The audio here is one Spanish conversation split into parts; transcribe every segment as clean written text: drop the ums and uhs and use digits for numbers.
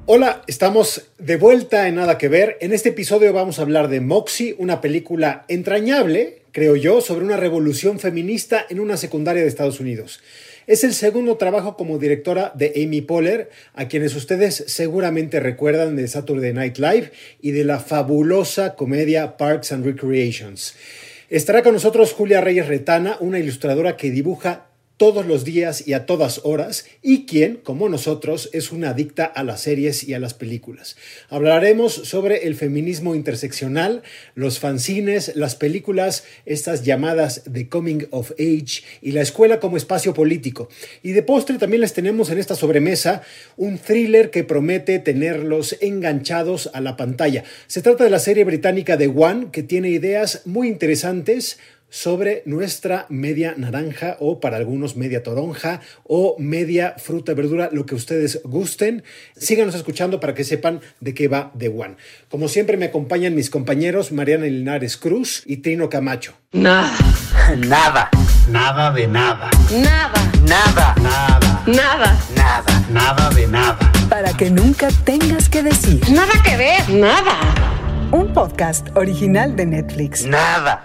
Hola, estamos de vuelta en Nada que Ver. En este episodio vamos a hablar de Moxie, una película entrañable, creo yo, sobre una revolución feminista en una secundaria de Estados Unidos. Es el segundo trabajo como directora de Amy Poehler, a quienes ustedes seguramente recuerdan de Saturday Night Live y de la fabulosa comedia Parks and Recreations. Estará con nosotros Julia Reyes Retana, una ilustradora que dibuja todos los días y a todas horas, y quien, como nosotros, es una adicta a las series y a las películas. Hablaremos sobre el feminismo interseccional, los fanzines, las películas, estas llamadas de coming of age, y la escuela como espacio político. Y de postre también les tenemos en esta sobremesa un thriller que promete tenerlos enganchados a la pantalla. Se trata de la serie británica The One, que tiene ideas muy interesantes sobre nuestra media naranja, o para algunos media toronja o media fruta, verdura, lo que ustedes gusten. Síganos escuchando para que sepan de qué va The One. Como siempre me acompañan mis compañeros Mariana Linares Cruz y Trino Camacho. Nada. Nada. Nada de nada. Nada. Nada. Nada. Nada. Nada. Nada de nada. Para que nunca tengas que decir. Nada que ver. Nada. Un podcast original de Netflix. Nada.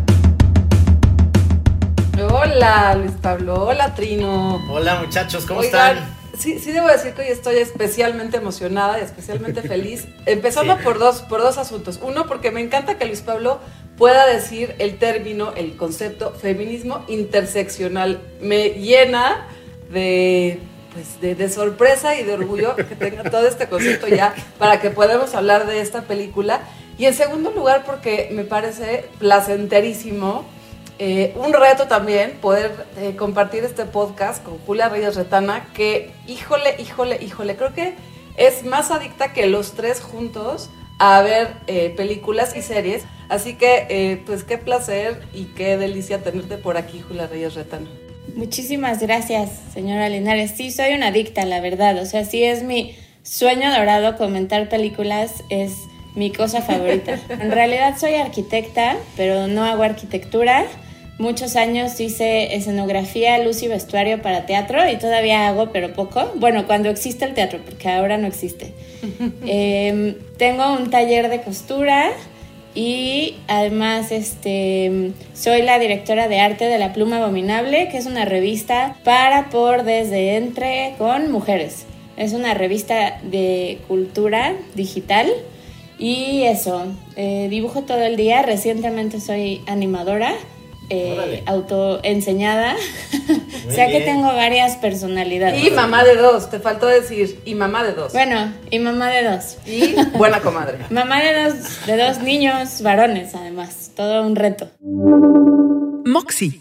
Hola Luis Pablo, hola Trino. Hola muchachos, ¿cómo Oigan, están? Sí, debo decir que hoy estoy especialmente emocionada y especialmente feliz, empezando por dos asuntos. Uno, porque me encanta que Luis Pablo pueda decir el término, el concepto feminismo interseccional. Me llena de sorpresa y de orgullo que tenga todo este concepto ya para que podamos hablar de esta película. Y en segundo lugar, porque me parece placenterísimo, un reto también poder compartir este podcast con Julia Reyes Retana, que híjole, creo que es más adicta que los tres juntos a ver películas y series. Así que pues qué placer y qué delicia tenerte por aquí, Julia Reyes Retana. Muchísimas gracias, señora Linares. Sí, soy una adicta, la verdad. O sea, sí es mi sueño dorado, comentar películas es mi cosa favorita. En realidad soy arquitecta, pero no hago arquitectura. Muchos años hice escenografía, luz y vestuario para teatro y todavía hago, pero poco. Bueno, cuando existe el teatro, porque ahora no existe. Tengo un taller de costura y además soy la directora de arte de La Pluma Abominable, que es una revista para, por, desde, entre, con mujeres. Es una revista de cultura digital y eso, dibujo todo el día. Recientemente soy animadora. Autoenseñada. O sea que tengo varias personalidades. Y mamá de dos, te faltó decir, y mamá de dos. Bueno, y mamá de dos. Y buena comadre. Mamá de dos niños varones, además. Todo un reto. Moxie.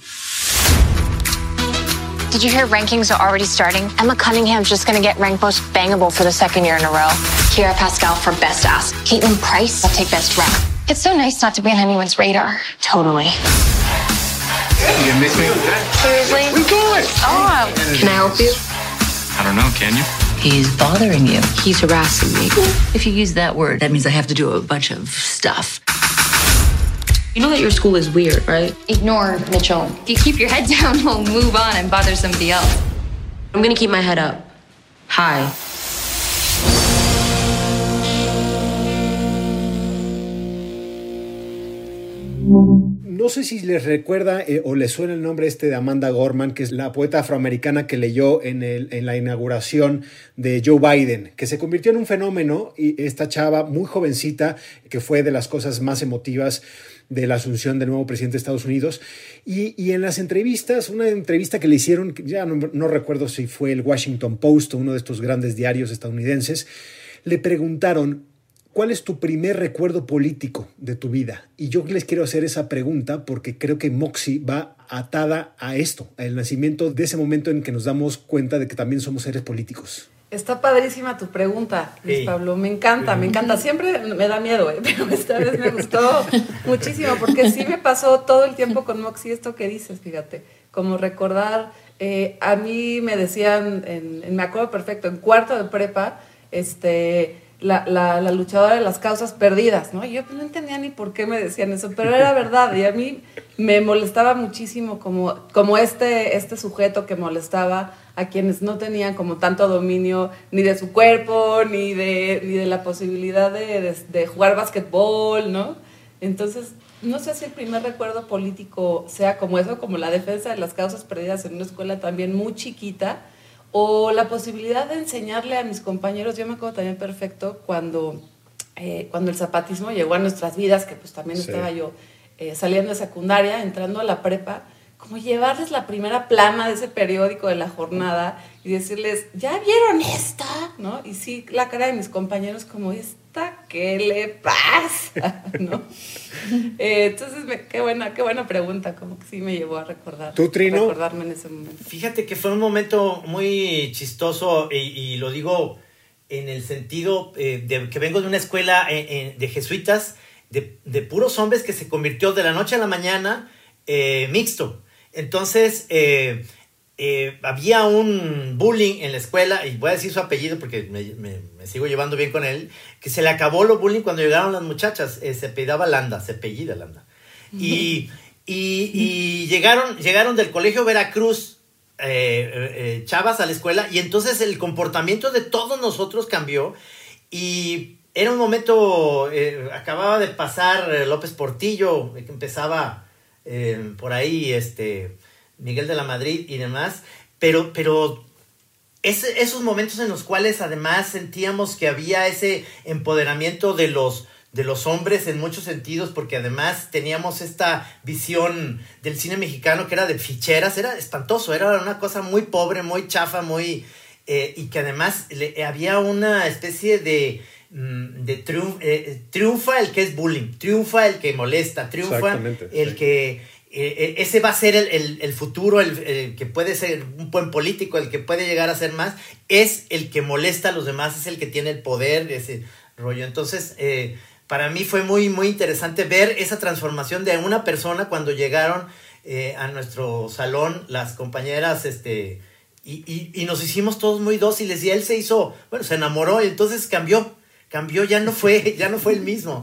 Did you hear rankings are already starting? Emma Cunningham's just going to get ranked most bangable for the second year in a row. Kiera Pascal for best ass. Caitlin Price will take best rap. It's so nice not to be on anyone's radar. Totally. You miss me? Seriously? We good. Oh, can I help you? I don't know, can you? He's bothering you. He's harassing me. If you use that word, that means I have to do a bunch of stuff. You know that your school is weird, right? Ignore Mitchell. If you keep your head down, we'll move on and bother somebody else. I'm gonna keep my head up. High. No sé si les recuerda o les suena el nombre de Amanda Gorman, que es la poeta afroamericana que leyó en la inauguración de Joe Biden, que se convirtió en un fenómeno, y esta chava muy jovencita, que fue de las cosas más emotivas de la asunción del nuevo presidente de Estados Unidos. Y en las entrevistas, una entrevista que le hicieron, ya no recuerdo si fue el Washington Post o uno de estos grandes diarios estadounidenses, le preguntaron: ¿cuál es tu primer recuerdo político de tu vida? Y yo les quiero hacer esa pregunta porque creo que Moxie va atada a esto, al nacimiento de ese momento en que nos damos cuenta de que también somos seres políticos. Está padrísima tu pregunta, Luis Pablo. Me encanta. Siempre me da miedo, pero esta vez me gustó muchísimo, porque sí me pasó todo el tiempo con Moxie esto que dices, fíjate, como recordar, a mí me decían, me acuerdo perfecto, en cuarto de prepa, la luchadora de las causas perdidas, ¿no? Y yo pues, no entendía ni por qué me decían eso, pero era verdad. Y a mí me molestaba muchísimo como este sujeto que molestaba a quienes no tenían como tanto dominio ni de su cuerpo, ni de la posibilidad de jugar básquetbol, ¿no? Entonces, no sé si el primer recuerdo político sea como eso, como la defensa de las causas perdidas en una escuela también muy chiquita, o la posibilidad de enseñarle a mis compañeros. Yo me acuerdo también perfecto cuando el zapatismo llegó a nuestras vidas, que pues también estaba yo saliendo de secundaria, entrando a la prepa, como llevarles la primera plana de ese periódico de la jornada y decirles, ¿ya vieron esta? ¿No? Y sí, la cara de mis compañeros como, ¿esta qué le pasa? ¿No? Entonces, qué buena pregunta, como que sí me llevó a recordar. ¿Tú, Trino? Recordarme en ese momento. Fíjate que fue un momento muy chistoso y lo digo en el sentido de que vengo de una escuela de jesuitas, de puros hombres, que se convirtió de la noche a la mañana mixto. Entonces, había un bullying en la escuela, y voy a decir su apellido porque me sigo llevando bien con él, que se le acabó lo bullying cuando llegaron las muchachas. Se apellidaba Landa, y llegaron del colegio Veracruz chavas a la escuela, y entonces el comportamiento de todos nosotros cambió, y era un momento, acababa de pasar López Portillo, que empezaba por ahí Miguel de la Madrid y demás, pero esos momentos en los cuales además sentíamos que había ese empoderamiento de los hombres en muchos sentidos, porque además teníamos esta visión del cine mexicano que era de ficheras, era espantoso, era una cosa muy pobre, muy chafa, muy y que además había una especie de triunfa el que es bullying, triunfa el que molesta, triunfa el que ese va a ser el futuro, el que puede ser un buen político, el que puede llegar a ser más, es el que molesta a los demás, es el que tiene el poder, ese rollo. Entonces, para mí fue muy, muy interesante ver esa transformación de una persona cuando llegaron a nuestro salón las compañeras, y nos hicimos todos muy dóciles, y él se enamoró, y entonces cambió, ya no fue el mismo.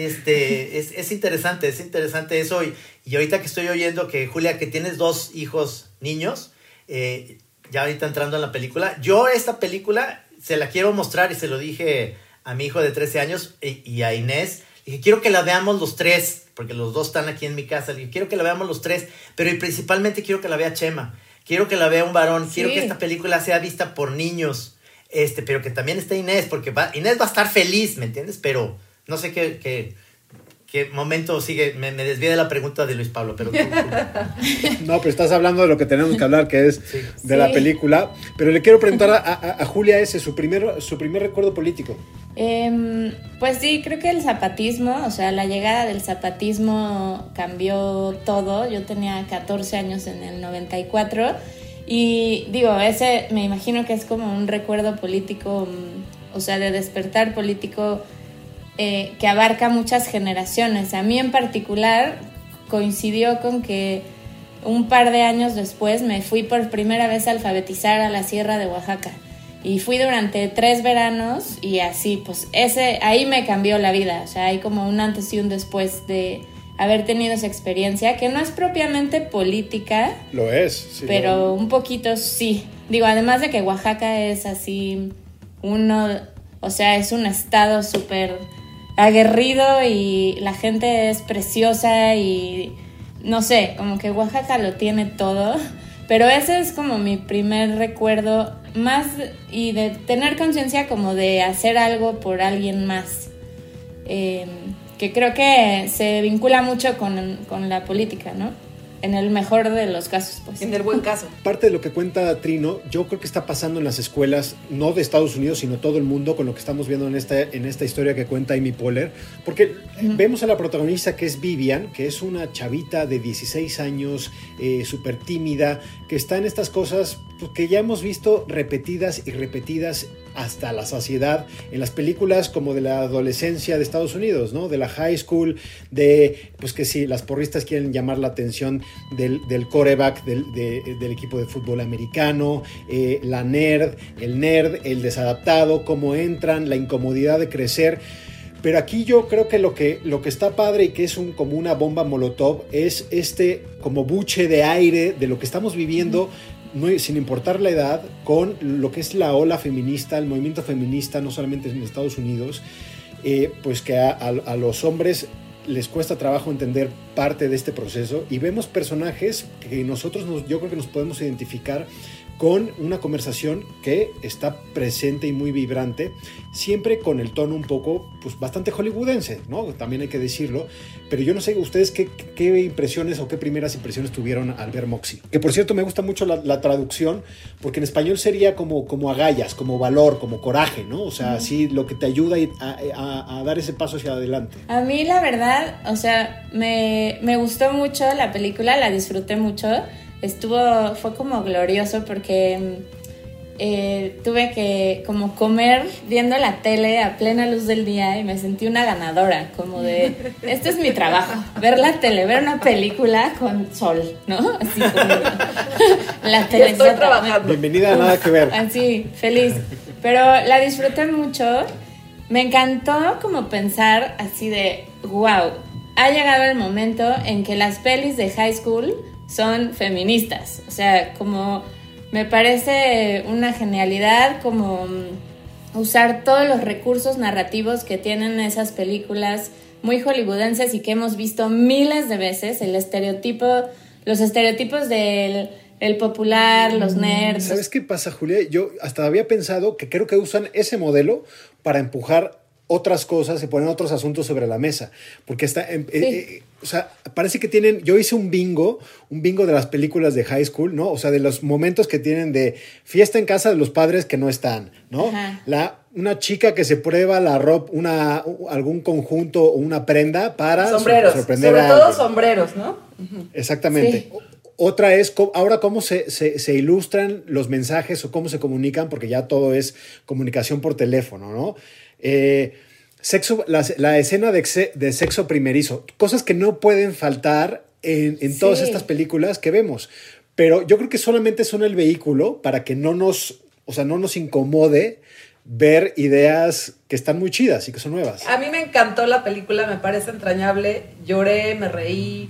Es interesante eso, y ahorita que estoy oyendo que, Julia, que tienes 2 hijos niños, ya ahorita entrando en la película, yo esta película se la quiero mostrar, y se lo dije a mi hijo de 13 años y a Inés, dije, quiero que la veamos los 3, porque los 2 están aquí en mi casa, dije, quiero que la veamos los 3, pero y principalmente quiero que la vea Chema, quiero que la vea un varón, quiero que esta película sea vista por niños, pero que también esté Inés, porque Inés va a estar feliz, ¿me entiendes? Pero no sé qué momento sigue, me desvié de la pregunta de Luis Pablo, pero No, pero estás hablando de lo que tenemos que hablar, que es de la película, pero le quiero preguntar a Julia su primer recuerdo político. Pues sí, creo que el zapatismo, o sea, la llegada del zapatismo cambió todo. Yo tenía 14 años en el 94 y digo, ese me imagino que es como un recuerdo político, o sea, de despertar político que abarca muchas generaciones. A mí en particular coincidió con que un par de años después me fui por primera vez a alfabetizar a la Sierra de Oaxaca. Y fui durante 3 veranos y así, pues ahí me cambió la vida. O sea, hay como un antes y un después de haber tenido esa experiencia, que no es propiamente política. Lo es, sí. Pero un poquito sí. Digo, además de que Oaxaca es así o sea, es un estado súper aguerrido y la gente es preciosa y no sé, como que Oaxaca lo tiene todo. Pero ese es como mi primer recuerdo más, y de tener conciencia como de hacer algo por alguien más, que creo que se vincula mucho con la política, ¿no? En el mejor de los casos, pues. En el buen caso. Parte de lo que cuenta Trino, yo creo que está pasando en las escuelas, no de Estados Unidos, sino todo el mundo, con lo que estamos viendo en esta historia que cuenta Amy Poehler, porque vemos a la protagonista, que es Vivian, que es una chavita de 16 años, súper tímida, que está en estas cosas, pues, que ya hemos visto repetidas y repetidas hasta la saciedad en las películas como de la adolescencia de Estados Unidos, ¿no? De la high school, de pues que si las porristas quieren llamar la atención del quarterback del equipo de fútbol americano, la nerd, el desadaptado, cómo entran, la incomodidad de crecer. Pero aquí yo creo que lo que está padre y que es como una bomba molotov es como buche de aire de lo que estamos viviendo, sin importar la edad, con lo que es la ola feminista, el movimiento feminista, no solamente en Estados Unidos, pues que a los hombres les cuesta trabajo entender parte de este proceso, y vemos personajes que yo creo que nos podemos identificar con una conversación que está presente y muy vibrante, siempre con el tono un poco, pues bastante hollywoodense, ¿no? También hay que decirlo, pero yo no sé ustedes qué impresiones o qué primeras impresiones tuvieron al ver Moxie. Que por cierto me gusta mucho la traducción, porque en español sería como agallas, como valor, como coraje, ¿no? O sea, sí, lo que te ayuda a dar ese paso hacia adelante. A mí la verdad, o sea, me gustó mucho la película, la disfruté mucho. Fue como glorioso porque tuve que como comer viendo la tele a plena luz del día y me sentí una ganadora, como de, este es mi trabajo, ver la tele, ver una película con sol, ¿no? Así como la tele. Estoy trabajando. Bienvenida a Nada que Ver. Así, feliz. Pero la disfruté mucho, me encantó como pensar así de, wow, ha llegado el momento en que las pelis de high school son feministas, o sea, como me parece una genialidad como usar todos los recursos narrativos que tienen esas películas muy hollywoodenses y que hemos visto miles de veces, los estereotipos del popular, los nerds. ¿Sabes qué pasa, Julia? Yo hasta había pensado que creo que usan ese modelo para empujar otras cosas y poner otros asuntos sobre la mesa, porque o sea, parece que tienen, yo hice un bingo de las películas de high school, ¿no? O sea, de los momentos que tienen de fiesta en casa de los padres que no están, ¿no? Una chica que se prueba la ropa, algún conjunto o una prenda para sorprender sobre a todo alguien. Sombreros, ¿no? Exactamente. Sí. Otra es ahora cómo se ilustran los mensajes o cómo se comunican, porque ya todo es comunicación por teléfono, ¿no? La escena de sexo primerizo, cosas que no pueden faltar en todas estas películas que vemos, pero yo creo que solamente son el vehículo para que no nos incomode ver ideas que están muy chidas y que son nuevas. A mí me encantó la película, me parece entrañable, lloré, me reí,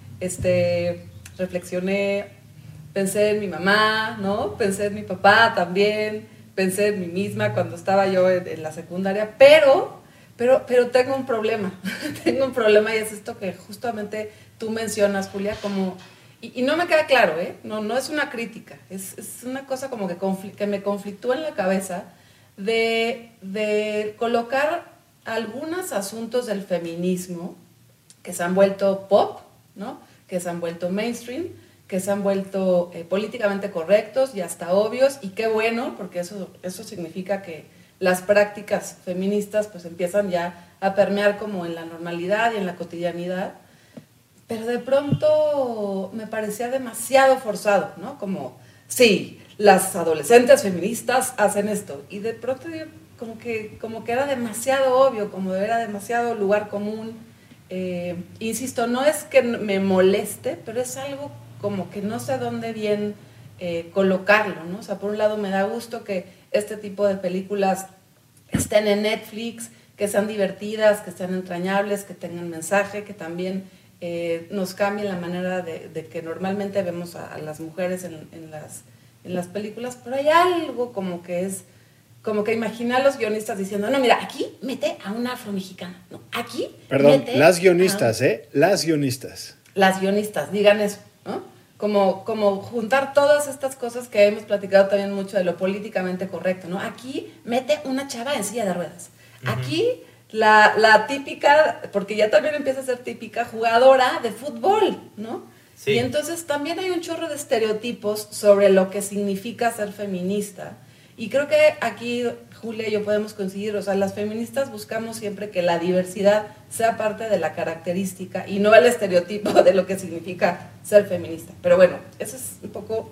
reflexioné, pensé en mi mamá, ¿no? Pensé en mi papá también. Pensé en mí misma cuando estaba yo en la secundaria, pero tengo un problema. Tengo un problema, y es esto que justamente tú mencionas, Julia, como, y no me queda claro, ¿eh? No es una crítica, es una cosa como que me conflictúa en la cabeza de colocar algunos asuntos del feminismo que se han vuelto pop, ¿no? Que se han vuelto mainstream, que se han vuelto políticamente correctos y hasta obvios, y qué bueno, porque eso significa que las prácticas feministas pues empiezan ya a permear como en la normalidad y en la cotidianidad, pero de pronto me parecía demasiado forzado, ¿no? Como, sí, las adolescentes feministas hacen esto, y de pronto como que era demasiado obvio, como era demasiado lugar común. Insisto, no es que me moleste, pero es algo como que no sé dónde bien colocarlo, ¿no? O sea, por un lado me da gusto que este tipo de películas estén en Netflix, que sean divertidas, que sean entrañables, que tengan mensaje, que también nos cambien la manera de que normalmente vemos a las mujeres en las películas, pero hay algo como que imagina a los guionistas diciendo, no, mira, aquí mete a una afromexicana, no, aquí Perdón, las guionistas, las guionistas. Las guionistas, digan eso, ¿no? Como juntar todas estas cosas que hemos platicado también mucho de lo políticamente correcto, ¿no? Aquí mete una chava en silla de ruedas. Aquí la típica, porque ya también empieza a ser típica jugadora de fútbol, ¿no? Sí. Y entonces también hay un chorro de estereotipos sobre lo que significa ser feminista. Y creo que aquí, Julia y yo podemos coincidir, o sea, las feministas buscamos siempre que la diversidad sea parte de la característica y no el estereotipo de lo que significa ser feminista. Pero bueno, esa es un poco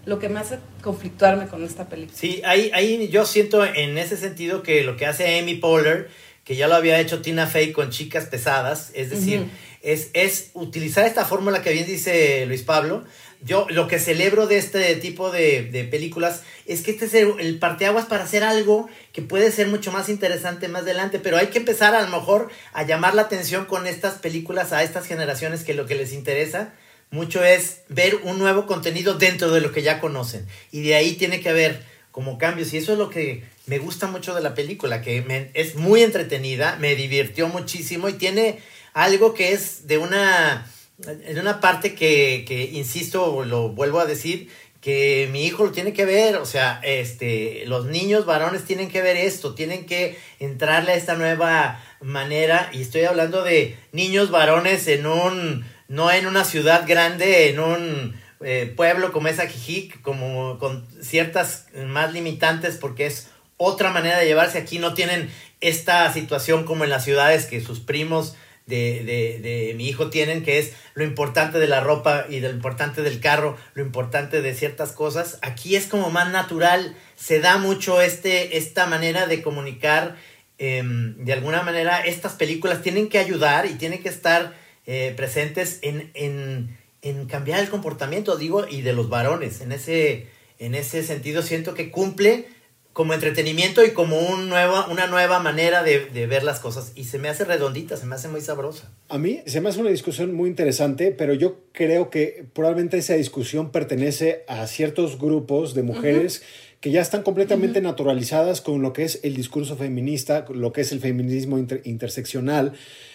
lo que me hace conflictuarme con esta película. Sí, ahí yo siento en ese sentido que lo que hace Amy Poehler, que ya lo había hecho Tina Fey con Chicas Pesadas, es decir, es utilizar esta fórmula que bien dice Luis Pablo. Yo lo que celebro de este tipo de películas es que este es el parteaguas para hacer algo que puede ser mucho más interesante más adelante, pero hay que empezar a lo mejor a llamar la atención con estas películas a estas generaciones que lo que les interesa mucho es ver un nuevo contenido dentro de lo que ya conocen, y de ahí tiene que haber como cambios, y eso es lo que me gusta mucho de la película, que es muy entretenida, me divirtió muchísimo y tiene algo que es de una parte que insisto, lo vuelvo a decir, que mi hijo lo tiene que ver, o sea, los niños varones tienen que ver esto, tienen que entrarle a esta nueva manera, y estoy hablando de niños varones no en una ciudad grande, en un pueblo como es Ajijic, como con ciertas más limitantes, porque es otra manera de llevarse. Aquí no tienen esta situación como en las ciudades que sus primos de mi hijo tienen, que es lo importante de la ropa y lo importante del carro, lo importante de ciertas cosas. Aquí es como más natural, se da mucho esta manera de comunicar. De alguna manera estas películas tienen que ayudar y tienen que estar presentes en cambiar el comportamiento, digo, y de los varones. En ese sentido siento que cumple como entretenimiento y como una nueva manera de ver las cosas, y se me hace redondita, se me hace muy sabrosa. A mí se me hace una discusión muy interesante, pero yo creo que probablemente esa discusión pertenece a ciertos grupos de mujeres que ya están completamente naturalizadas con lo que es el discurso feminista, lo que es el feminismo interseccional,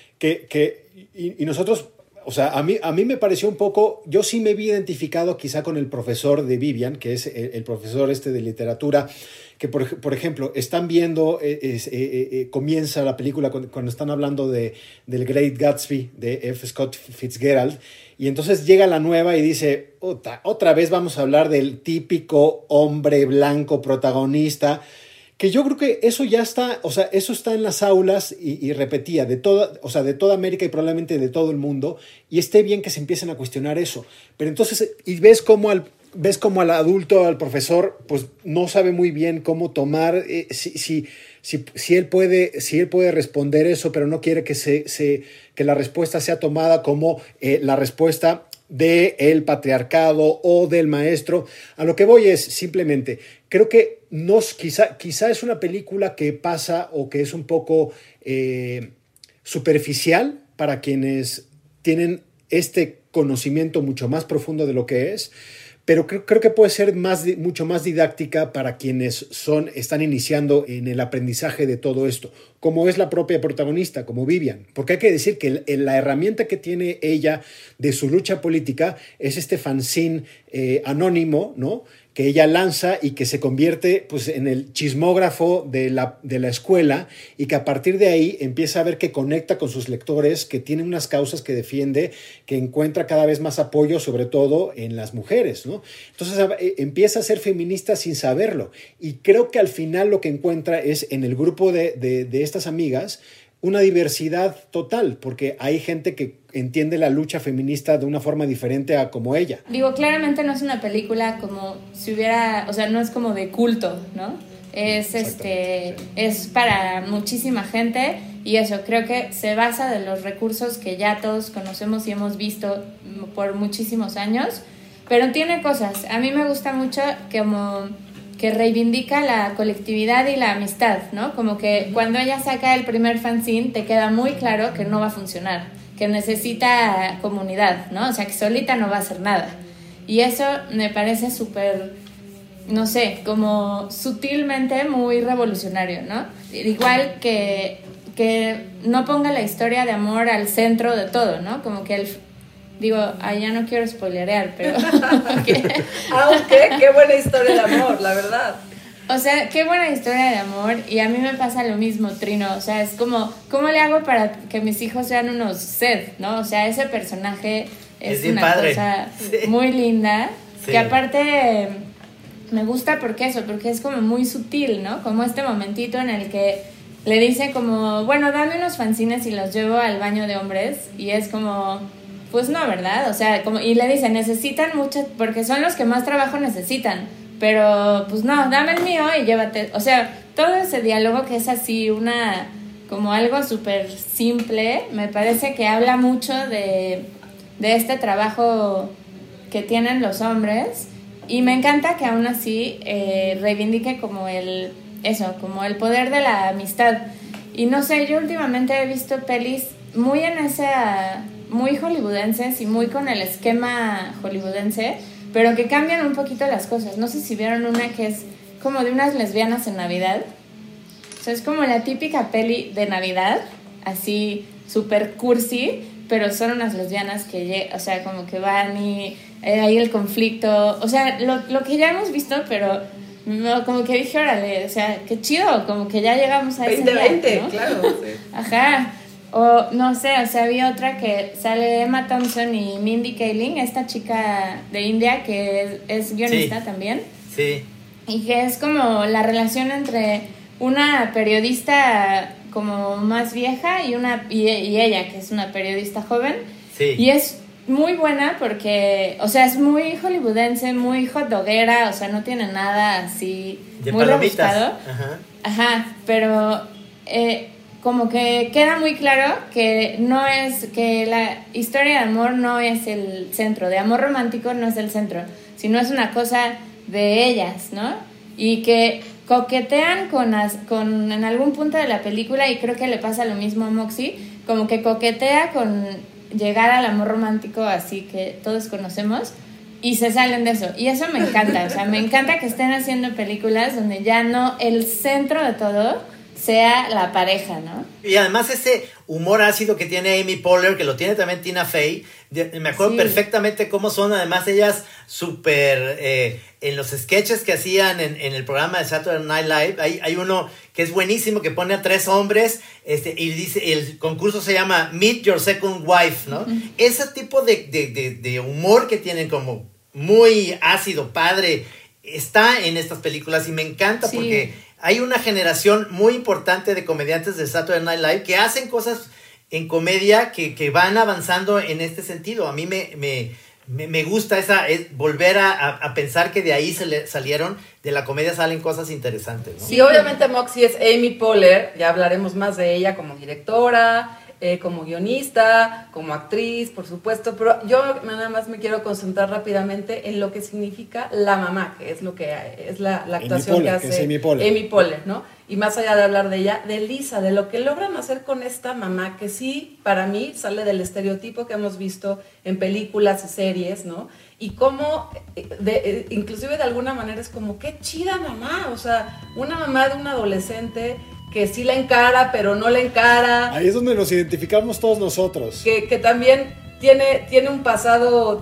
y nosotros... O sea, a mí me pareció un poco... Yo sí me vi identificado quizá con el profesor de Vivian, que es el profesor de literatura, que por ejemplo, están viendo... comienza la película cuando están hablando del Great Gatsby, de F. Scott Fitzgerald, y entonces llega la nueva y dice, otra vez vamos a hablar del típico hombre blanco protagonista... Que yo creo que eso ya está, o sea, eso está en las aulas y repetía de toda América y probablemente de todo el mundo, y esté bien que se empiecen a cuestionar eso. Pero entonces, y ves como al adulto, al profesor, pues no sabe muy bien cómo tomar, si él puede responder eso, pero no quiere que la respuesta sea tomada como la respuesta del patriarcado o del maestro. A lo que voy es simplemente, creo que quizá es una película que pasa o que es un poco superficial para quienes tienen este conocimiento mucho más profundo de lo que es, pero creo que puede ser mucho más didáctica para quienes están iniciando en el aprendizaje de todo esto, como es la propia protagonista, como Vivian. Porque hay que decir que la herramienta que tiene ella de su lucha política es este fanzine anónimo, ¿no?, que ella lanza y que se convierte pues, en el chismógrafo de la escuela, y que a partir de ahí empieza a ver que conecta con sus lectores, que tiene unas causas que defiende, que encuentra cada vez más apoyo, sobre todo en las mujeres, ¿no? Entonces empieza a ser feminista sin saberlo, y creo que al final lo que encuentra es en el grupo de estas amigas una diversidad total, porque hay gente que entiende la lucha feminista de una forma diferente a como ella. Digo, claramente no es una película como si hubiera, o sea, no es como de culto, ¿no? Es para muchísima gente, y eso, creo que se basa de los recursos que ya todos conocemos y hemos visto por muchísimos años, pero tiene cosas. A mí me gusta mucho que reivindica la colectividad y la amistad, ¿no? Como que cuando ella saca el primer fanzine te queda muy claro que no va a funcionar, que necesita comunidad, ¿no? O sea, que solita no va a hacer nada. Y eso me parece súper, no sé, como sutilmente muy revolucionario, ¿no? Igual que no ponga la historia de amor al centro de todo, ¿no? Como que ya no quiero spoilerear, pero... Aunque, qué buena historia de amor, la verdad. O sea, qué buena historia de amor, y a mí me pasa lo mismo, Trino. O sea, es como, ¿cómo le hago para que mis hijos sean unos Seth, ¿no? O sea, ese personaje es una padre. Cosa muy linda, sí. Que aparte me gusta porque es como muy sutil, ¿no? Como este momentito en el que le dice como, bueno, dame unos fanzines y los llevo al baño de hombres, y es como... pues no, ¿verdad? O sea, y le dice, necesitan mucho, porque son los que más trabajo necesitan, pero pues no, dame el mío y llévate. O sea, todo ese diálogo que es así como algo súper simple, me parece que habla mucho de este trabajo que tienen los hombres, y me encanta que aún así reivindique como el poder de la amistad. Y no sé, yo últimamente he visto pelis muy muy hollywoodenses y muy con el esquema hollywoodense, pero que cambian un poquito las cosas. No sé si vieron una que es como de unas lesbianas en Navidad. O sea, es como la típica peli de Navidad, así súper cursi, pero son unas lesbianas que, o sea, como que van y hay el conflicto. O sea, lo que ya hemos visto, pero no, como que dije, órale, o sea, qué chido, como que ya llegamos a ese 2020, día, ¿no? claro. Sí. Ajá. O no sé, o sea, había otra que sale Emma Thompson y Mindy Kaling, esta chica de India que es guionista también. Sí. Y que es como la relación entre una periodista como más vieja y ella, que es una periodista joven. Sí. Y es muy buena porque, o sea, es muy hollywoodense, muy hot doguera, o sea, no tiene nada así de muy palomitas. rebuscado. Ajá, pero como que queda muy claro que la historia de amor no es el centro, de amor romántico no es el centro, sino es una cosa de ellas, ¿no? Y que coquetean en algún punto de la película, y creo que le pasa lo mismo a Moxie, como que coquetea con llegar al amor romántico así que todos conocemos, y se salen de eso, y eso me encanta. O sea, me encanta que estén haciendo películas donde ya no el centro de todo sea la pareja, ¿no? Y además ese humor ácido que tiene Amy Poehler, que lo tiene también Tina Fey, me acuerdo perfectamente cómo son además ellas súper, en los sketches que hacían en el programa de Saturday Night Live, hay uno que es buenísimo, que pone a 3 hombres, y dice, el concurso se llama Meet Your Second Wife, ¿no? Uh-huh. Ese tipo de humor que tienen como muy ácido, padre, está en estas películas, y me encanta porque hay una generación muy importante de comediantes de Saturday Night Live que hacen cosas en comedia que van avanzando en este sentido. A mí me gusta volver a pensar que de ahí salieron, de la comedia salen cosas interesantes, ¿no? Sí, obviamente Moxie es Amy Poehler, ya hablaremos más de ella como directora, como guionista, como actriz, por supuesto, pero yo nada más me quiero concentrar rápidamente en lo que significa la mamá, que es lo que es la actuación que hace Amy Poehler, ¿no? Y más allá de hablar de ella, de Lisa, de lo que logran hacer con esta mamá, que sí, para mí, sale del estereotipo que hemos visto en películas y series, ¿no? Y cómo, inclusive de alguna manera es como, qué chida mamá, o sea, una mamá de un adolescente que sí la encara, pero no la encara. Ahí es donde nos identificamos todos nosotros. Que también tiene un pasado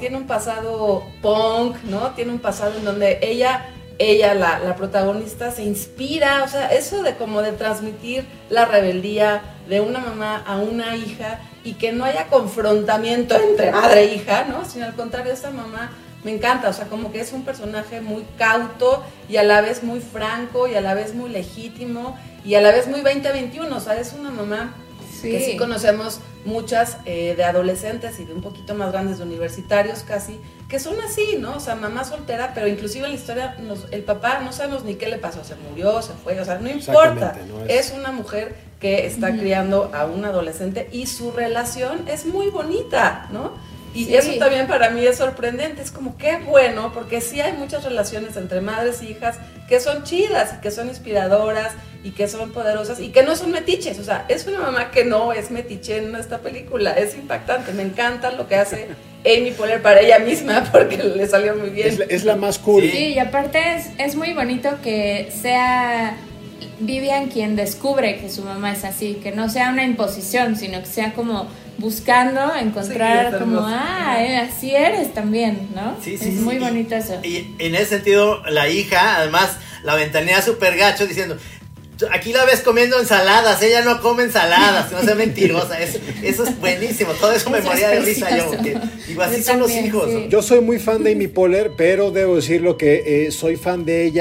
punk, ¿no? Tiene un pasado en donde ella la protagonista, se inspira, o sea, eso de como de transmitir la rebeldía de una mamá a una hija, y que no haya confrontamiento entre madre e hija, ¿no? Sino al contrario, esta mamá me encanta, o sea, como que es un personaje muy cauto y a la vez muy franco y a la vez muy legítimo y a la vez muy 2021, o sea, es una mamá que sí conocemos muchas de adolescentes y de un poquito más grandes, de universitarios casi, que son así, ¿no? O sea, mamá soltera, pero inclusive en la historia el papá no sabemos ni qué le pasó, se murió, se fue, o sea, no importa, no es una mujer que está criando a un adolescente y su relación es muy bonita, ¿no? Y eso también para mí es sorprendente, es como qué bueno, porque sí hay muchas relaciones entre madres e hijas que son chidas y que son inspiradoras y que son poderosas y que no son metiches, o sea, es una mamá que no es metiche en esta película, es impactante, me encanta lo que hace Amy Poehler para ella misma porque le salió muy bien. Es la más cool. Sí, y aparte es muy bonito que sea Vivian quien descubre que su mamá es así, que no sea una imposición, sino que sea como buscando encontrar como, así eres también, ¿no? Sí, es muy bonito eso. Y en ese sentido, la hija, además, la ventanea súper gacho diciendo, aquí la ves comiendo ensaladas, ella no come ensaladas, no sea mentirosa, eso es buenísimo, todo eso me moría de risa yo, porque digo, así son los hijos. Sí. Yo soy muy fan de Amy Poehler, pero debo decirlo que soy fan de ella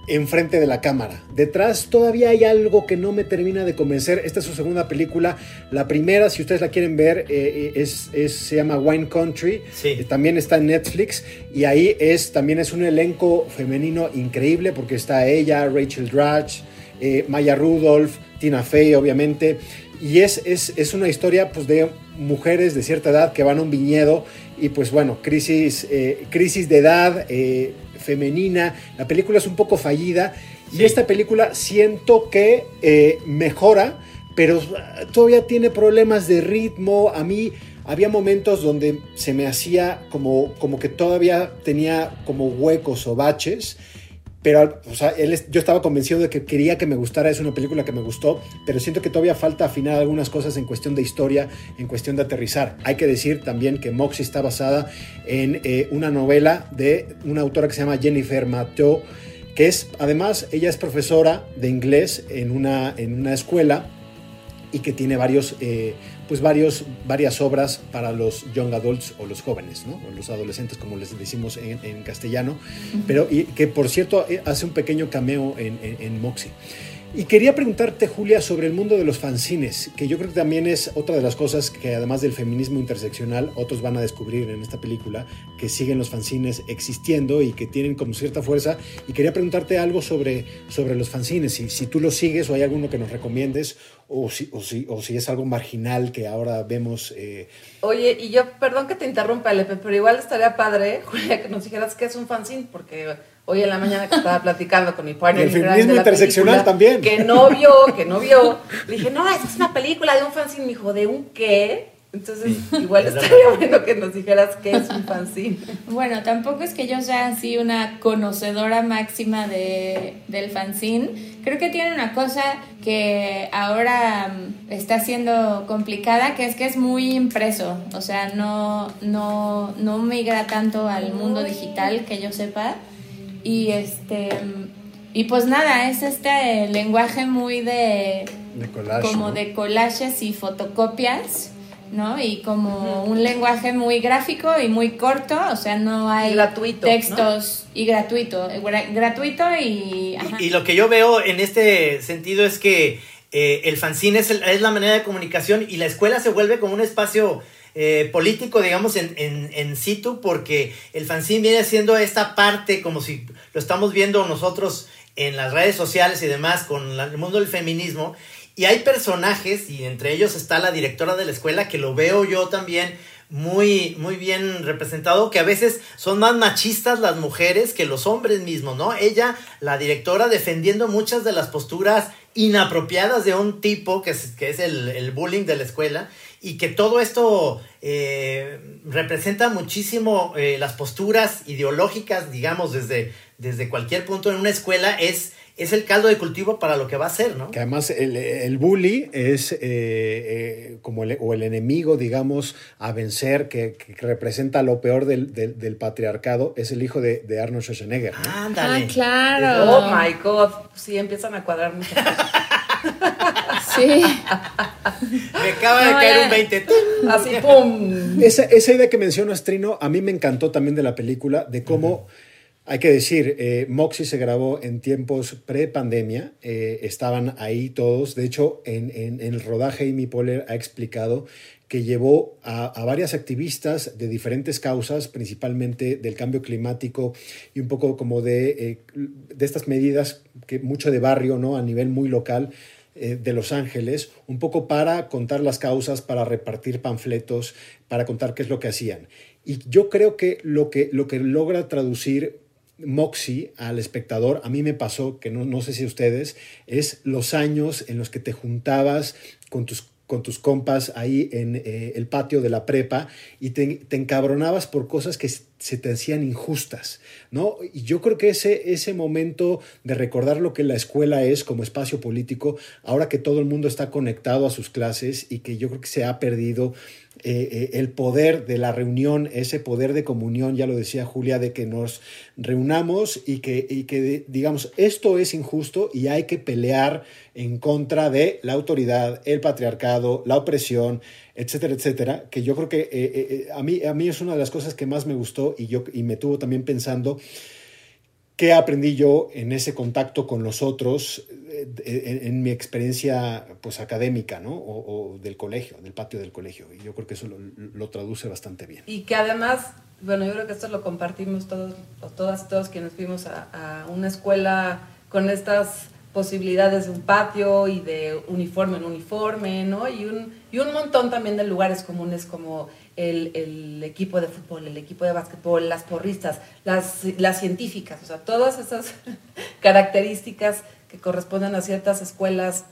enfrente de la cámara. Detrás todavía hay algo que no me termina de convencer. Esta es su segunda película. La primera, si ustedes la quieren ver, se llama Wine Country. Sí. También está en Netflix. Y ahí también es un elenco femenino increíble porque está ella, Rachel Dratch, Maya Rudolph, Tina Fey, obviamente. Y es una historia pues, de mujeres de cierta edad que van a un viñedo y pues bueno, crisis de edad femenina. La película es un poco fallida y esta película siento que mejora, pero todavía tiene problemas de ritmo. A mí había momentos donde se me hacía como que todavía tenía como huecos o baches. Pero, o sea, yo estaba convencido de que quería que me gustara. Es una película que me gustó, pero siento que todavía falta afinar algunas cosas en cuestión de historia, en cuestión de aterrizar. Hay que decir también que Moxie está basada en una novela de una autora que se llama Jennifer Mathieu, que además, ella es profesora de inglés en una escuela y que tiene varias obras para los young adults o los jóvenes, ¿no? O los adolescentes, como les decimos en castellano, pero y que por cierto hace un pequeño cameo en Moxie. Y quería preguntarte, Julia, sobre el mundo de los fanzines, que yo creo que también es otra de las cosas que además del feminismo interseccional, otros van a descubrir en esta película, que siguen los fanzines existiendo y que tienen como cierta fuerza. Y quería preguntarte algo sobre los fanzines, si tú los sigues o hay alguno que nos recomiendes, o si es algo marginal que ahora vemos. Oye, y yo, perdón que te interrumpa, Lepe, pero igual estaría padre, Julia, que nos dijeras qué es un fanzine, porque hoy en la mañana que estaba platicando con mi partner. El feminismo interseccional también. Que no vio. Le dije, no, esta es una película de un fanzine. Me dijo, ¿de un qué? Entonces, igual estaría bueno que nos dijeras qué es un fanzine. Bueno, tampoco es que yo sea así una conocedora máxima del fanzine. Creo que tiene una cosa que ahora está siendo complicada, que es muy impreso. O sea, no migra tanto al mundo digital, que yo sepa. Y pues nada, es este lenguaje muy de collage, como, ¿no? De collages y fotocopias, ¿no? Y como un lenguaje muy gráfico y muy corto, o sea, no hay gratuito, textos, ¿no? Y gratuito y... Ajá. Y lo que yo veo en este sentido es que el fanzine es la manera de comunicación y la escuela se vuelve como un espacio político, digamos, en situ, porque el fanzine viene siendo esta parte como si lo estamos viendo nosotros en las redes sociales y demás con el mundo del feminismo, y hay personajes, y entre ellos está la directora de la escuela, que lo veo yo también muy, muy bien representado, que a veces son más machistas las mujeres que los hombres mismos, ¿no? Ella, la directora, defendiendo muchas de las posturas inapropiadas de un tipo que es el bullying de la escuela, y que todo esto representa muchísimo las posturas ideológicas, digamos, desde cualquier punto en una escuela, es el caldo de cultivo para lo que va a ser, ¿no? Que además el bully es como el enemigo, digamos, a vencer, que representa lo peor del patriarcado, es el hijo de Arnold Schwarzenegger, ¿no? ¡Ándale! Ah, claro. Oh, my God. Sí, empiezan a cuadrar muchas cosas. Sí. Me acaba de caer un 20. Así, ¡pum! Esa idea que mencionas, Trino, a mí me encantó también de la película, de cómo... Hay que decir, Moxie se grabó en tiempos pre-pandemia, estaban ahí todos. De hecho, en el rodaje, Amy Poehler ha explicado que llevó a varias activistas de diferentes causas, principalmente del cambio climático y un poco como de estas medidas, que mucho de barrio, ¿no? A nivel muy local, de Los Ángeles, un poco para contar las causas, para repartir panfletos, para contar qué es lo que hacían. Y yo creo que lo que logra traducir Moxie al espectador, a mí me pasó, que no sé si ustedes, es los años en los que te juntabas con tus compas ahí en el patio de la prepa y te encabronabas por cosas que se te hacían injustas, ¿no? Y yo creo que ese momento de recordar lo que la escuela es como espacio político, ahora que todo el mundo está conectado a sus clases y que yo creo que se ha perdido el poder de la reunión, ese poder de comunión, ya lo decía Julia, de que nos reunamos y que digamos, esto es injusto y hay que pelear en contra de la autoridad, el patriarcado, la opresión, etcétera, etcétera, que yo creo que a mí es una de las cosas que más me gustó y me tuvo también pensando ¿Qué aprendí yo en ese contacto con los otros en mi experiencia pues, académica, ¿no? O del colegio, del patio del colegio? Y yo creo que eso lo traduce bastante bien. Y que además, bueno, yo creo que esto lo compartimos todos quienes fuimos a una escuela con estas posibilidades de un patio y de uniforme en uniforme, ¿no? Y un montón también de lugares comunes como el equipo de fútbol, el equipo de básquetbol, las porristas, las científicas, o sea, todas esas características que corresponden a ciertas escuelas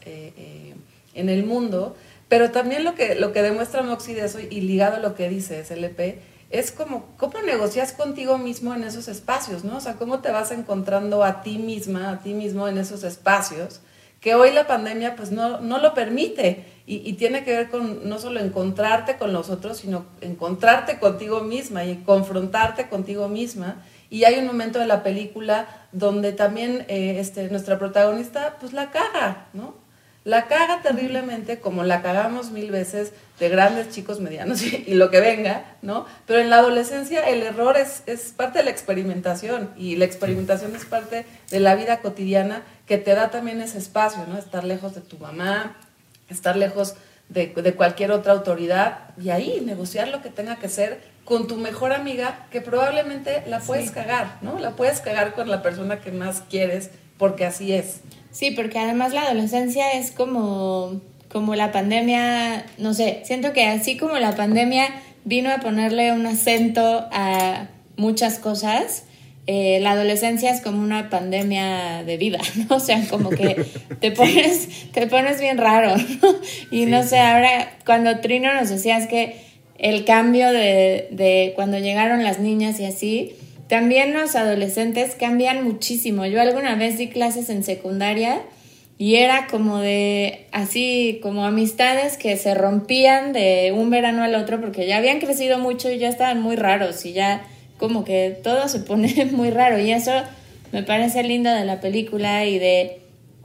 en el mundo, pero también lo que demuestra Moxie de eso, y ligado a lo que dice SLP, es como cómo negocias contigo mismo en esos espacios, ¿no? O sea, cómo te vas encontrando a ti misma, a ti mismo en esos espacios, que hoy la pandemia pues no lo permite, y tiene que ver con no solo encontrarte con los otros, sino encontrarte contigo misma y confrontarte contigo misma. Y hay un momento de la película donde también nuestra protagonista pues la caga, ¿no? La caga terriblemente, como la cagamos mil veces de grandes, chicos, medianos y lo que venga, ¿no? Pero en la adolescencia el error es parte de la experimentación, y la experimentación es parte de la vida cotidiana que te da también ese espacio, ¿no? Estar lejos de tu mamá, estar lejos de cualquier otra autoridad, y ahí negociar lo que tenga que ser con tu mejor amiga, que probablemente la puedes cagar, ¿no? La puedes cagar con la persona que más quieres, porque así es. Sí, porque además la adolescencia es como la pandemia, no sé, siento que así como la pandemia vino a ponerle un acento a muchas cosas, la adolescencia es como una pandemia de vida, ¿no? O sea, como que te pones bien raro, ¿no? Y sí, no sé, ahora cuando Trino nos decías que el cambio de cuando llegaron las niñas y así, también los adolescentes cambian muchísimo. Yo alguna vez di clases en secundaria y era como de, así, como amistades que se rompían de un verano al otro porque ya habían crecido mucho y ya estaban muy raros y ya como que todo se pone muy raro, y eso me parece lindo de la película y de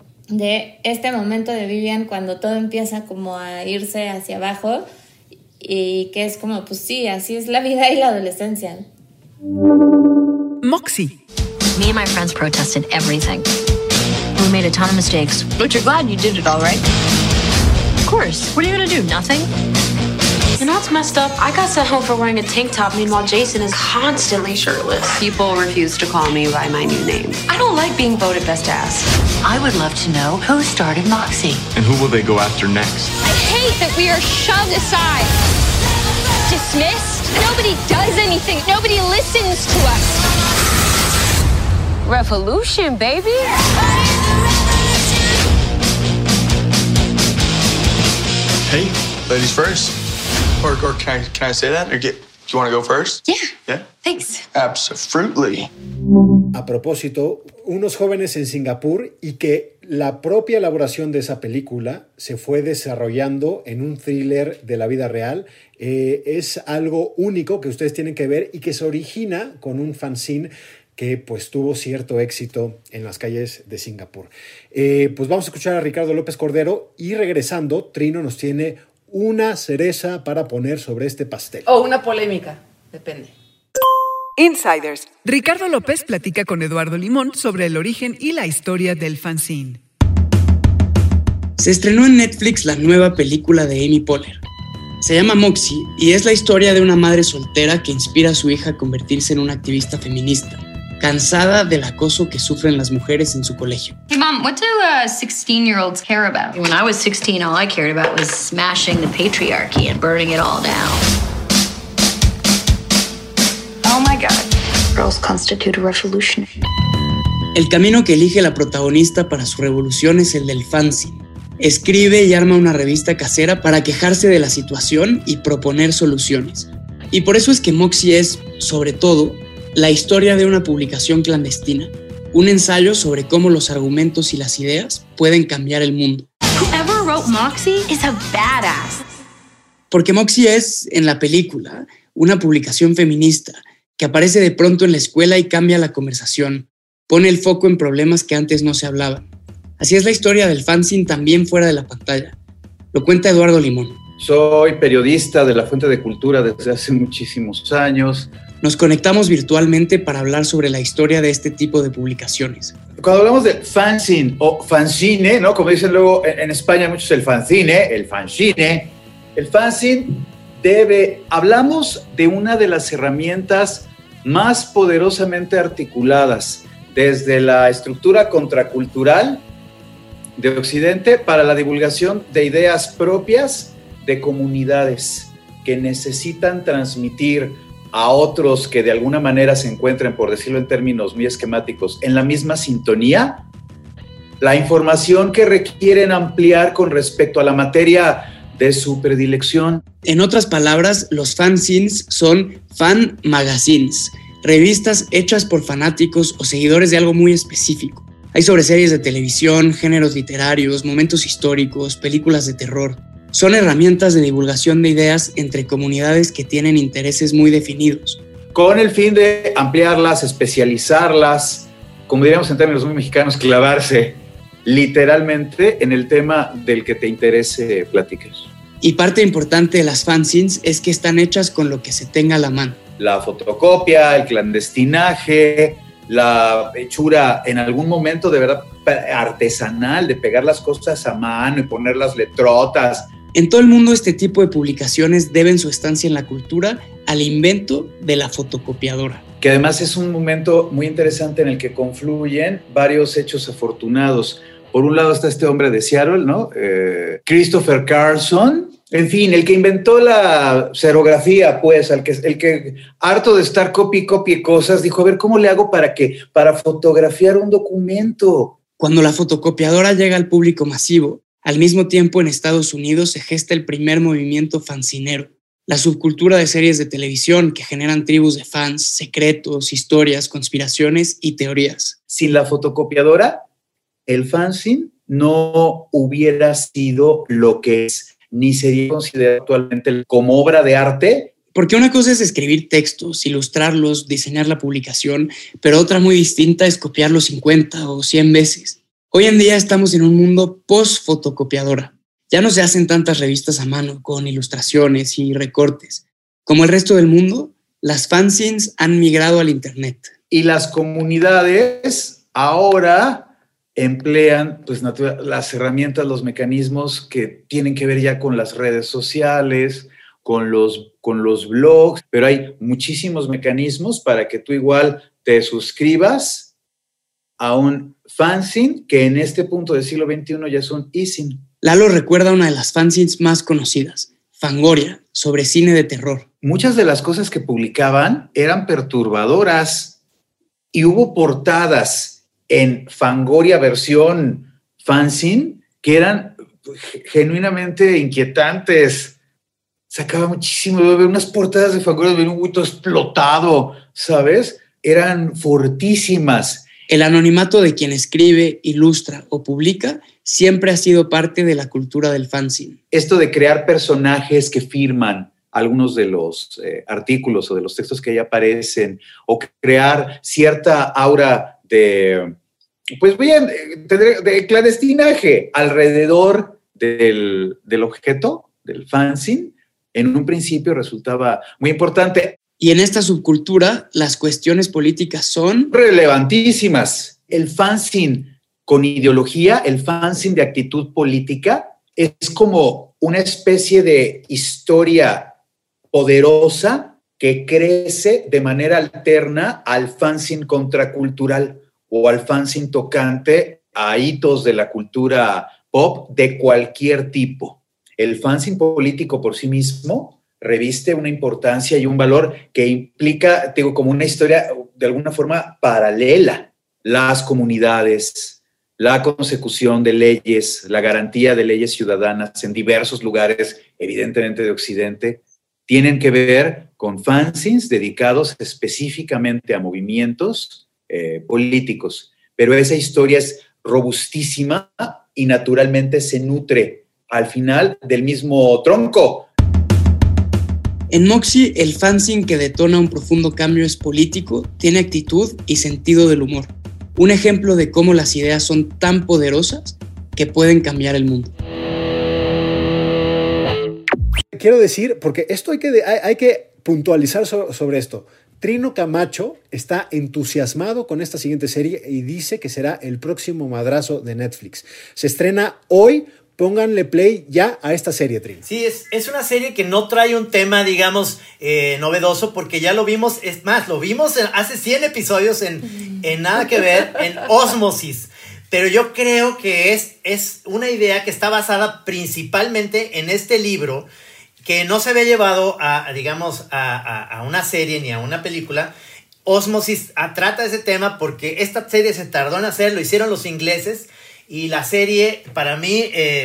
este momento de Vivian cuando todo empieza como a irse hacia abajo, y que es como, pues sí, así es la vida y la adolescencia. Moxie. Me and my friends protested everything. We made a ton of mistakes, but you're glad you did it all, right? Of course. What are you gonna do? Nothing? You know what's messed up? I got sent home for wearing a tank top, meanwhile Jason is constantly shirtless. People refuse to call me by my new name. I don't like being voted best ass. I would love to know who started Moxie. And who will they go after next? I hate that we are shoved aside, dismissed. Nobody does anything. Nobody listens to us. Revolution, baby. Hey, ladies first. Or can I say that? Or do you want to go first? Yeah. Thanks. Absolutely. A propósito, unos jóvenes en Singapur, y que la propia elaboración de esa película se fue desarrollando en un thriller de la vida real. Es algo único que ustedes tienen que ver y que se origina con un fanzine que pues tuvo cierto éxito en las calles de Singapur. Pues vamos a escuchar a Ricardo López Cordero, y regresando, Trino nos tiene una cereza para poner sobre este pastel. O una polémica, depende. Insiders. Ricardo López platica con Eduardo Limón sobre el origen y la historia del fanzine. Se estrenó en Netflix la nueva película de Amy Poehler. Se llama Moxie y es la historia de una madre soltera que inspira a su hija a convertirse en una activista feminista, cansada del acoso que sufren las mujeres en su colegio. Hey, Mom, what do 16-year-olds care about? When I was 16, all I cared about was smashing the patriarchy and burning it all down. Oh my God. Girls constitute a revolution. El camino que elige la protagonista para su revolución es el del fanzine. Escribe y arma una revista casera para quejarse de la situación y proponer soluciones. Y por eso es que Moxie es, sobre todo, la historia de una publicación clandestina, un ensayo sobre cómo los argumentos y las ideas pueden cambiar el mundo. Whoever wrote Moxie is a badass. Porque Moxie es, en la película, una publicación feminista que aparece de pronto en la escuela y cambia la conversación, pone el foco en problemas que antes no se hablaban. Así es la historia del fanzine también fuera de la pantalla. Lo cuenta Eduardo Limón. Soy periodista de La Fuente de Cultura desde hace muchísimos años. Nos conectamos virtualmente para hablar sobre la historia de este tipo de publicaciones. Cuando hablamos de fanzine o fanzine, ¿no? Como dicen luego en España muchos, el fanzine. El fanzine hablamos de una de las herramientas más poderosamente articuladas desde la estructura contracultural de Occidente para la divulgación de ideas propias de comunidades que necesitan transmitir a otros que de alguna manera se encuentren, por decirlo en términos muy esquemáticos, en la misma sintonía, la información que requieren ampliar con respecto a la materia de su predilección. En otras palabras, los fanzines son fan magazines, revistas hechas por fanáticos o seguidores de algo muy específico. Hay sobre series de televisión, géneros literarios, momentos históricos, películas de terror. Son herramientas de divulgación de ideas entre comunidades que tienen intereses muy definidos. Con el fin de ampliarlas, especializarlas, como diríamos en términos muy mexicanos, clavarse literalmente en el tema del que te interese platicar. Y parte importante de las fanzines es que están hechas con lo que se tenga a la mano. La fotocopia, el clandestinaje, la hechura en algún momento de verdad artesanal, de pegar las cosas a mano y poner las letrotas. En todo el mundo este tipo de publicaciones deben su estancia en la cultura al invento de la fotocopiadora. Que además es un momento muy interesante en el que confluyen varios hechos afortunados. Por un lado está este hombre de Seattle, ¿no? Christopher Carlson. En fin, el que inventó la serografía, pues, el que harto de estar copy cosas, dijo, a ver, ¿cómo le hago para fotografiar un documento? Cuando la fotocopiadora llega al público masivo, al mismo tiempo en Estados Unidos se gesta el primer movimiento fancinero, la subcultura de series de televisión que generan tribus de fans, secretos, historias, conspiraciones y teorías. Sin la fotocopiadora, el fanzine no hubiera sido lo que es, ni sería considerado actualmente como obra de arte. Porque una cosa es escribir textos, ilustrarlos, diseñar la publicación, pero otra muy distinta es copiarlos 50 o 100 veces. Hoy en día estamos en un mundo post-fotocopiadora. Ya no se hacen tantas revistas a mano con ilustraciones y recortes. Como el resto del mundo, las fanzines han migrado al internet. Y las comunidades ahora emplean pues, las herramientas, los mecanismos que tienen que ver ya con las redes sociales, con los blogs, pero hay muchísimos mecanismos para que tú igual te suscribas a un fanzine que en este punto del siglo XXI ya es un e-zine. Lalo recuerda una de las fanzines más conocidas, Fangoria, sobre cine de terror. Muchas de las cosas que publicaban eran perturbadoras y hubo portadas en Fangoria versión fanzine que eran genuinamente inquietantes. Sacaba muchísimo de ver unas portadas de Fangoria de un huito explotado, ¿sabes? Eran fortísimas. El anonimato de quien escribe, ilustra o publica siempre ha sido parte de la cultura del fanzine. Esto de crear personajes que firman algunos de los artículos o de los textos que ahí aparecen, o crear cierta aura de clandestinaje alrededor del objeto, del fanzine, en un principio resultaba muy importante. Y en esta subcultura, las cuestiones políticas son relevantísimas. El fanzine con ideología, el fanzine de actitud política, es como una especie de historia poderosa que crece de manera alterna al fanzine contracultural o al fanzine tocante a hitos de la cultura pop de cualquier tipo. El fanzine político por sí mismo reviste una importancia y un valor que implica, digo, como una historia de alguna forma paralela. Las comunidades, la consecución de leyes, la garantía de leyes ciudadanas en diversos lugares, evidentemente de Occidente, tienen que ver con fanzines dedicados específicamente a movimientos políticos. Pero esa historia es robustísima y naturalmente se nutre al final del mismo tronco. En Moxie, el fanzine que detona un profundo cambio es político, tiene actitud y sentido del humor. Un ejemplo de cómo las ideas son tan poderosas que pueden cambiar el mundo. Quiero decir, porque esto hay que puntualizar sobre esto. Trino Camacho está entusiasmado con esta siguiente serie y dice que será el próximo madrazo de Netflix. Se estrena hoy. Pónganle play ya a esta serie, Trino. Sí, es una serie que no trae un tema, digamos, novedoso, porque ya lo vimos, es más, lo vimos hace 100 episodios en Nada que Ver, en Ósmosis. Pero yo creo que es una idea que está basada principalmente en este libro, que no se había llevado a una serie ni a una película. Ósmosis trata ese tema porque esta serie se tardó en hacer, lo hicieron los ingleses. Y la serie, para mí,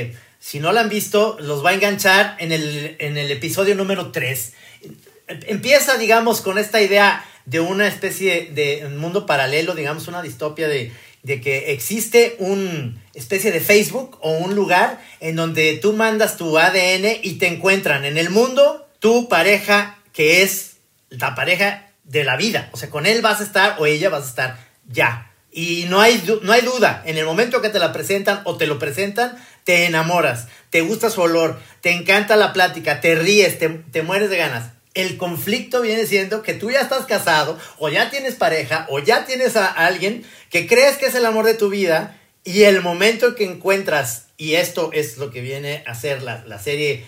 si no la han visto, los va a enganchar en el episodio número 3. Empieza, digamos, con esta idea de una especie de mundo paralelo, digamos, una distopia de que existe una especie de Facebook o un lugar en donde tú mandas tu ADN y te encuentran en el mundo tu pareja, que es la pareja de la vida. O sea, con él vas a estar o ella vas a estar ya. Y no hay duda, en el momento que te la presentan o te lo presentan, te enamoras, te gusta su olor, te encanta la plática, te ríes, te mueres de ganas. El conflicto viene siendo que tú ya estás casado, o ya tienes pareja, o ya tienes a alguien que crees que es el amor de tu vida, y el momento en que encuentras, y esto es lo que viene a ser la serie,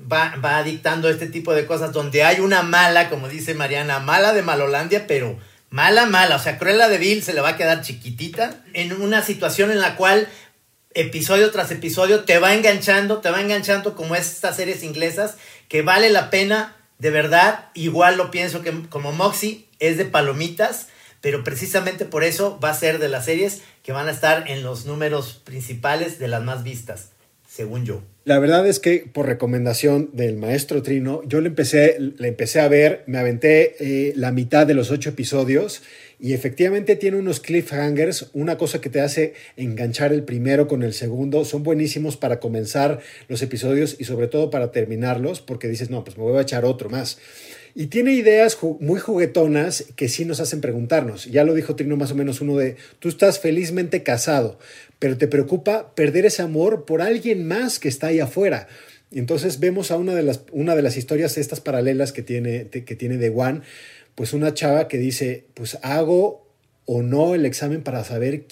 va dictando este tipo de cosas, donde hay una mala, como dice Mariana, mala de Malolandia, pero... Mala, o sea, Cruella de Vil se le va a quedar chiquitita en una situación en la cual episodio tras episodio te va enganchando como estas series inglesas que vale la pena, de verdad. Igual lo pienso que como Moxie es de palomitas, pero precisamente por eso va a ser de las series que van a estar en los números principales de las más vistas, según yo. La verdad es que por recomendación del maestro Trino, yo le empecé a ver, me aventé la mitad de los 8 episodios y efectivamente tiene unos cliffhangers, una cosa que te hace enganchar el primero con el segundo. Son buenísimos para comenzar los episodios y sobre todo para terminarlos, porque dices, no, pues me voy a echar otro más. Y tiene ideas muy juguetonas que sí nos hacen preguntarnos. Ya lo dijo Trino más o menos uno de, tú estás felizmente casado, pero te preocupa perder ese amor por alguien más que está ahí afuera. Y entonces vemos a una de las historias estas paralelas que tiene The One, pues una chava que dice, pues hago o no el examen para saber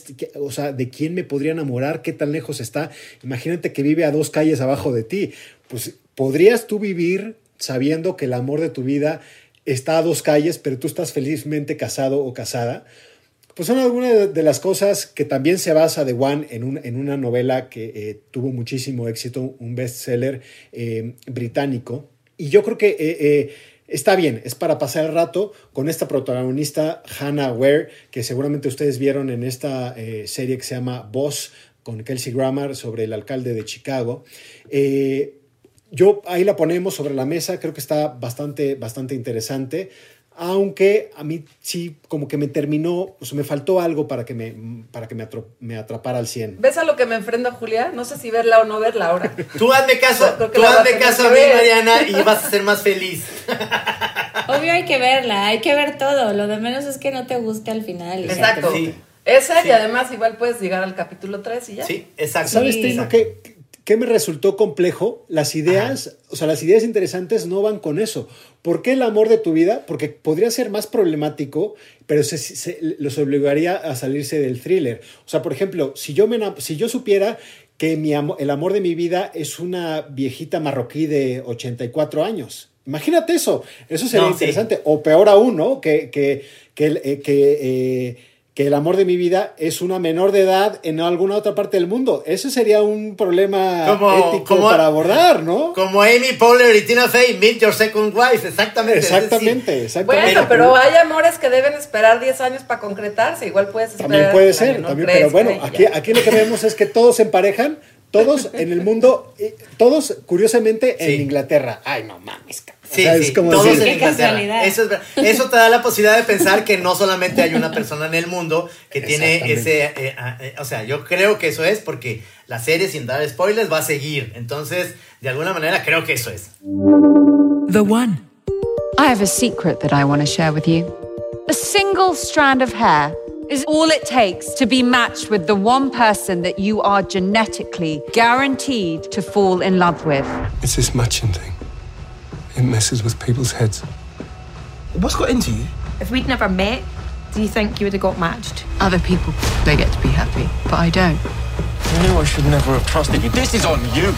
de quién me podría enamorar, qué tan lejos está. Imagínate que vive a 2 calles abajo de ti. Pues podrías tú vivir sabiendo que el amor de tu vida está a 2 calles, pero tú estás felizmente casado o casada. Pues son algunas de las cosas que también se basa The One en una novela que tuvo muchísimo éxito, un bestseller británico. Y yo creo que está bien, es para pasar el rato con esta protagonista, Hannah Ware, que seguramente ustedes vieron en esta serie que se llama Boss, con Kelsey Grammer, sobre el alcalde de Chicago. Yo ahí la ponemos sobre la mesa, creo que está bastante interesante, aunque a mí sí como que me terminó, o sea, me faltó algo para que me atrapara al 100. ¿Ves a lo que me enfrento, Julia? No sé si verla o no verla ahora. Tú hazme caso a mí, Mariana, y vas a ser más feliz. Obvio hay que verla, hay que ver todo, lo de menos es que no te guste al final. Exacto, sí. Esa, sí. Y además igual puedes llegar al capítulo 3 y ya. Sí, exacto. ¿Sabes, Trino, qué me resultó complejo? Las ideas, o sea, las ideas interesantes no van con eso. ¿Por qué el amor de tu vida? Porque podría ser más problemático, pero los obligaría a salirse del thriller. O sea, por ejemplo, si yo supiera que el amor de mi vida es una viejita marroquí de 84 años. Imagínate eso. Eso sería interesante. Sí. O peor aún, ¿no? Que el amor de mi vida es una menor de edad en alguna otra parte del mundo. Ese sería un problema ético para abordar, ¿no? Como Amy Poehler y Tina Fey, Meet Your Second Wife, exactamente. Exactamente. Bueno, pero hay amores que deben esperar 10 años para concretarse. Igual puedes esperar. También puede ser, pero bueno, aquí lo que vemos es que todos se emparejan, todos en el mundo, todos curiosamente en Inglaterra. Ay, no mames, sí, o sea, es como todos en Inglaterra. Eso te da la posibilidad de pensar que no solamente hay una persona en el mundo que tiene ese... o sea, yo creo que eso es porque la serie, sin dar spoilers, va a seguir. Entonces, de alguna manera, creo que eso es. The One. I have a secret that I want to share with you. A single strand of hair is all it takes to be matched with the one person that you are genetically guaranteed to fall in love with. It's this matching thing. It messes with people's heads. What's got into you? If we'd never met, do you think you would have got matched? Other people, they get to be happy, but I don't. I knew I should never have trusted you. This is on you.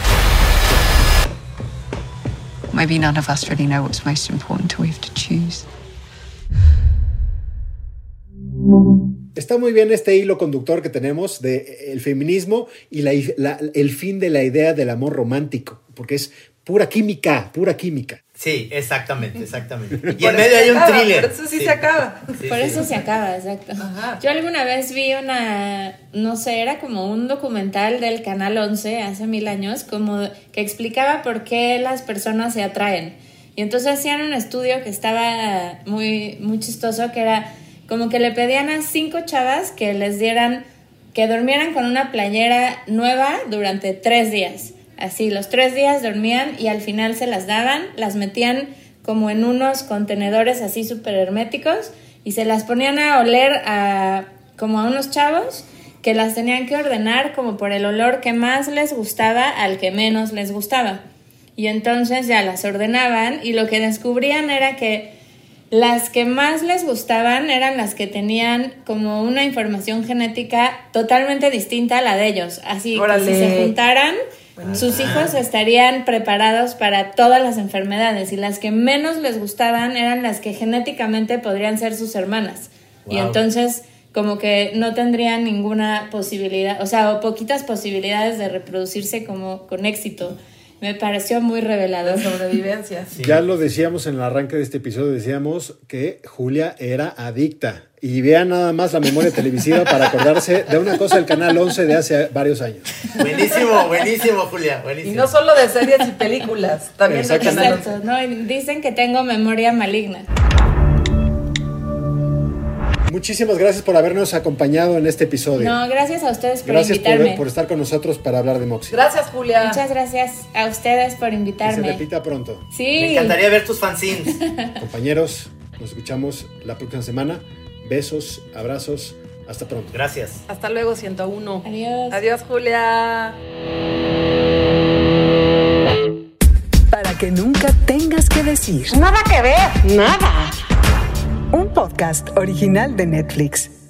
Maybe none of us really know what's most important till we have to choose. Está muy bien este hilo conductor que tenemos del feminismo y el fin de la idea del amor romántico, porque es pura química, pura química. Sí, exactamente. Y en medio hay un thriller. Por eso sí se acaba. Por eso se acaba, exacto. Ajá. Yo alguna vez vi era como un documental del Canal 11 hace 1000 años, como que explicaba por qué las personas se atraen. Y entonces hacían un estudio que estaba muy, muy chistoso, que era como que le pedían a 5 chavas que durmieran con una playera nueva durante 3 días. Así, los 3 días dormían y al final se las daban, las metían como en unos contenedores así súper herméticos y se las ponían a oler como a unos chavos que las tenían que ordenar como por el olor que más les gustaba al que menos les gustaba. Y entonces ya las ordenaban y lo que descubrían era que las que más les gustaban eran las que tenían como una información genética totalmente distinta a la de ellos. Así que si se juntaran, sus hijos estarían preparados para todas las enfermedades, y las que menos les gustaban eran las que genéticamente podrían ser sus hermanas. Wow. Y entonces como que no tendrían ninguna posibilidad, o poquitas posibilidades de reproducirse como con éxito. Me pareció muy revelador. Sobrevivencia. Sí. Ya lo decíamos en el arranque de este episodio, decíamos que Julia era adicta. Y vean nada más la memoria televisiva para acordarse de una cosa del Canal 11 de hace varios años. Buenísimo, Julia. Buenísimo. Y no solo de series y películas, también del Canal 11. Exacto, ¿no? Y dicen que tengo memoria maligna. Muchísimas gracias por habernos acompañado en este episodio. No, gracias a ustedes por invitarme. Gracias por estar con nosotros para hablar de Moxie. Gracias, Julia. Muchas gracias a ustedes por invitarme. Que se repita pronto. Sí. Me encantaría ver tus fanzines. Compañeros, nos escuchamos la próxima semana. Besos, abrazos, hasta pronto. Gracias. Hasta luego, 101. Adiós. Adiós, Julia. Para que nunca tengas que decir. Nada que ver. Nada. Un podcast original de Netflix.